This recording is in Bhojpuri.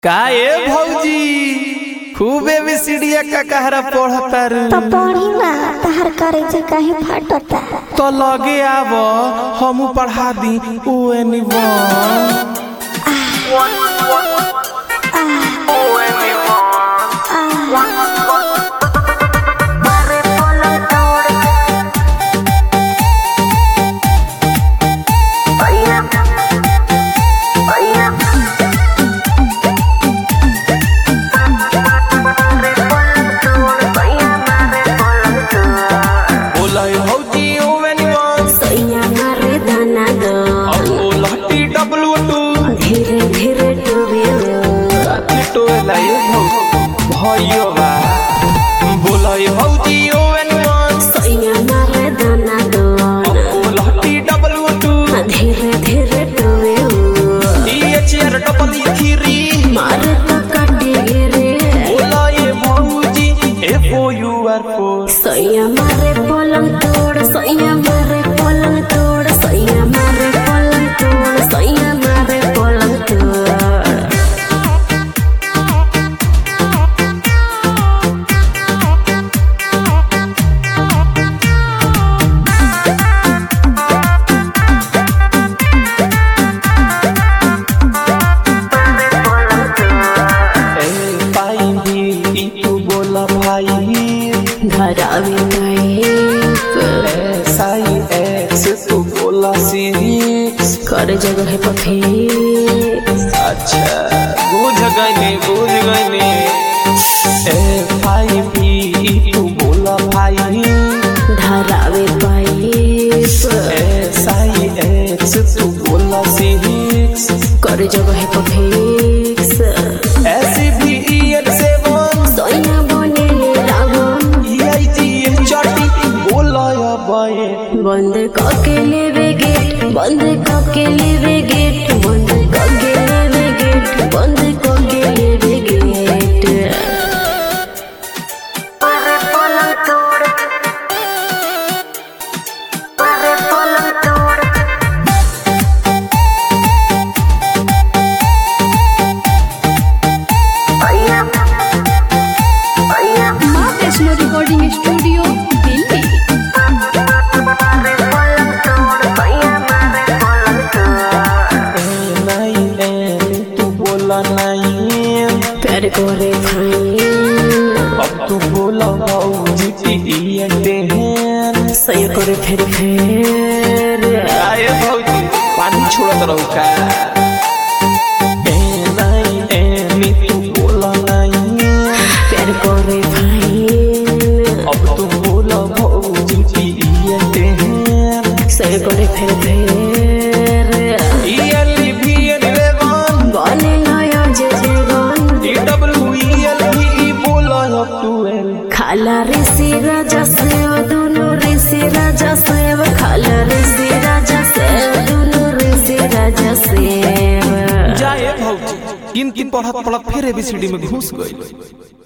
का ए भौजी खूब एबीसीडीया का कहरा पढ़ता रे तो पढ़ी ना तहर करे जे कहीं फटता तो लगे आव हमू पढ़ा दी ओ एनीवन बोलाई भौजी ओवन सैया मारे दाना दो लहटी W2 धीरे धीरे टोवे DHR डबल थ्री मारे तो काटे गिरे बोलाई भौजी FOUR4 सैया मारे पलंग तोड़ सैया मारे पलंग तोड़ सैया मारे पलंग तोड़ सैया मारे पलंग तोड़ घरावे नहीं साई एक्स तू बोला सिक्स करे जगह है पफे अच्छा बुझ गईने FIP तू बोला भाई धरावे पाइप साई एक्स तू बोला सिक्स करे जगह है पफेक्स ऐसी भी EN7 सोइना बने लागम EITN चाटी बोला या बाए बंद करके लेवे गेट बंद करके लेवे गेट बंद करके लेवे गेट बंद करके लेवे गेट अरे पलंग तोड़ अरे पलंग तोड़ माँ वैष्णो रिकॉर्डिंग स्टूडियो दिल्ली। तू बोला नहीं प्यार करे भाई अब तू बोला भौजी सही करे फिर आए भौजी पानी छोड़त रहू का तू बोला नहीं प्यार करे भाई अब तू बोला भौजी सही करे फिर बने नया जगन खाला रे से राजा से दोनों रे से राजा से खाला रे से राजा से दोनों रे से राजा से जाए भौजी गिनती पढ़त फिर एबीसीडी में घुस गई।